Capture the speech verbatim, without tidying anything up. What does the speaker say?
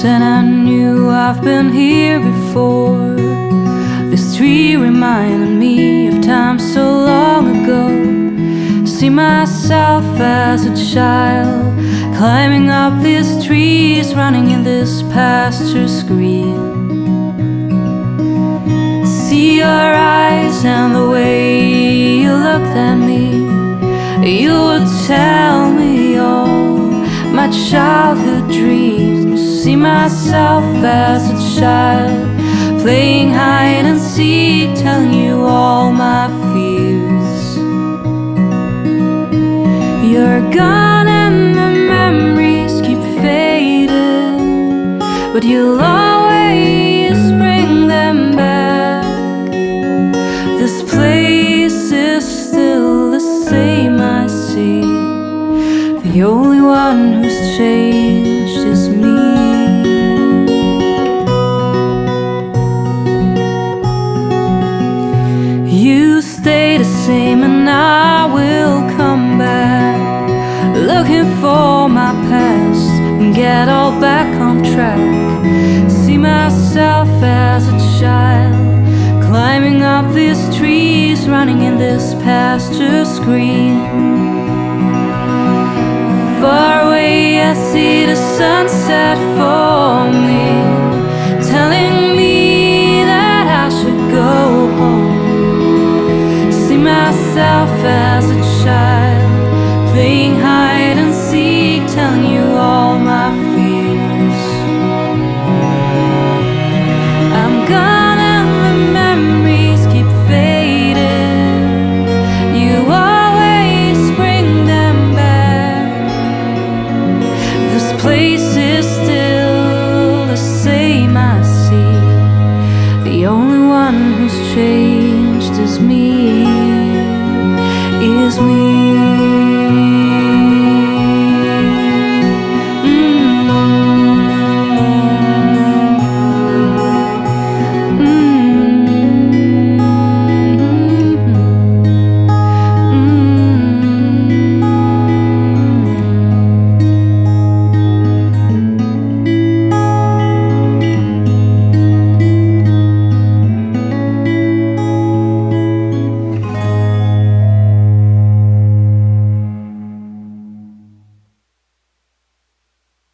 and I knew I've been here before. This tree reminded me of time so long ago. See myself as a child, climbing up these trees, running in this pasture green. See your eyes and the way you looked at me, you would tell me all my childhood dreams. See myself as a child, playing hide and seek, telling you all my fears. You're gone and the memories keep fading, but you'll always bring them back. This place is still the same, I see. The only one who's changed is me. You stay the same and I will come back, looking for my past and get all back on track. See myself as a child, climbing up these trees, running in this pasture green. Far away I see the sunset for me, telling me that I should go home. See myself as a child, playing hide and seek, telling you all my fears. I'm gone and the memories keep fading, you always bring them back. This place is still the same, I see. The only one who's changed is me, is me.